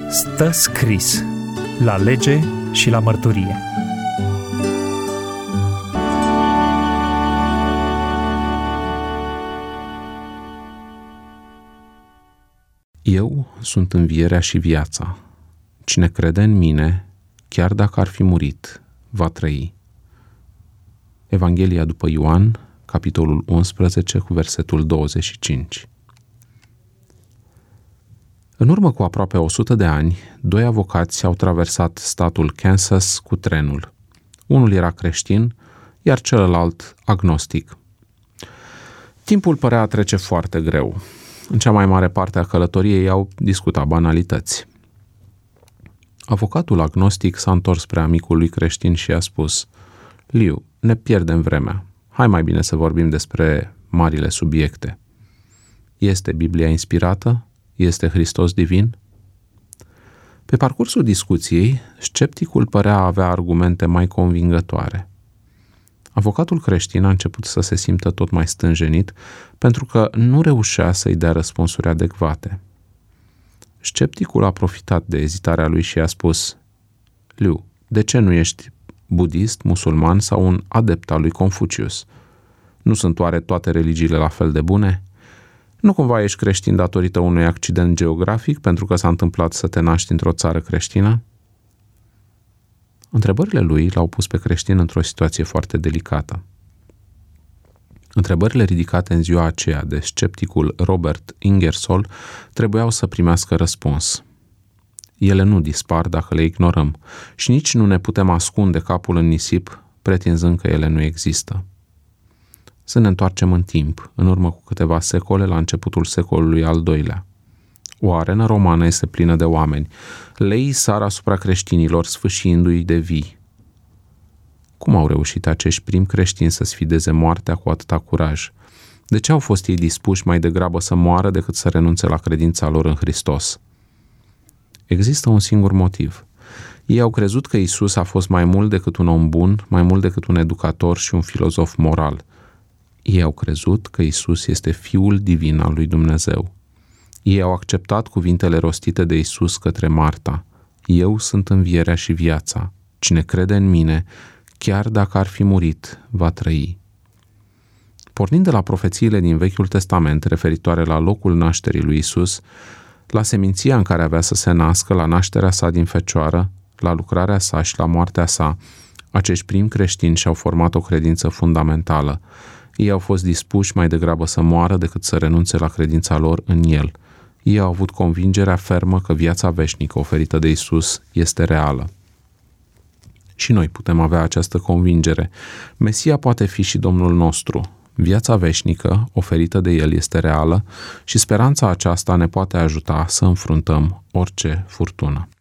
Stă scris la lege și la mărturie. Eu sunt învierea și viața. Cine crede în mine, chiar dacă ar fi murit, va trăi. Evanghelia după Ioan, capitolul 11, cu versetul 25. În urmă cu aproape 100 de ani, doi avocați au traversat statul Kansas cu trenul. Unul era creștin, iar celălalt agnostic. Timpul părea a trece foarte greu. În cea mai mare parte a călătoriei au discutat banalități. Avocatul agnostic s-a întors spre amicul lui creștin și a spus: Liu, ne pierdem vremea. Hai mai bine să vorbim despre marile subiecte. Este Biblia inspirată? Este Hristos divin? Pe parcursul discuției, scepticul părea a avea argumente mai convingătoare. Avocatul creștin a început să se simtă tot mai stânjenit pentru că nu reușea să-i dea răspunsuri adecvate. Scepticul a profitat de ezitarea lui și a spus: Liu, de ce nu ești budist, musulman sau un adept al lui Confucius? Nu sunt oare toate religiile la fel de bune? Nu cumva ești creștin datorită unui accident geografic pentru că s-a întâmplat să te naști într-o țară creștină? Întrebările lui l-au pus pe creștin într-o situație foarte delicată. Întrebările ridicate în ziua aceea de scepticul Robert Ingersoll trebuiau să primească răspuns. Ele nu dispar dacă le ignorăm și nici nu ne putem ascunde capul în nisip pretinzând că ele nu există. Să ne întoarcem în timp, în urmă cu câteva secole, la începutul secolului al II-lea. O arenă romană este plină de oameni. Leii sar asupra creștinilor, sfâșiindu-i de vii. Cum au reușit acești primi creștini să sfideze moartea cu atâta curaj? De ce au fost ei dispuși mai degrabă să moară decât să renunțe la credința lor în Hristos? Există un singur motiv. Ei au crezut că Isus a fost mai mult decât un om bun, mai mult decât un educator și un filozof moral. Ei au crezut că Isus este Fiul divin al lui Dumnezeu. Ei au acceptat cuvintele rostite de Isus către Marta: Eu sunt învierea și viața. Cine crede în mine, chiar dacă ar fi murit, va trăi. Pornind de la profețiile din Vechiul Testament referitoare la locul nașterii lui Isus, la seminția în care avea să se nască, la nașterea sa din fecioară, la lucrarea sa și la moartea sa, acești primi creștini și-au format o credință fundamentală. Ei au fost dispuși mai degrabă să moară decât să renunțe la credința lor în El. Ei au avut convingerea fermă că viața veșnică oferită de Isus este reală. Și noi putem avea această convingere. Mesia poate fi și Domnul nostru. Viața veșnică oferită de El este reală și speranța aceasta ne poate ajuta să înfruntăm orice furtună.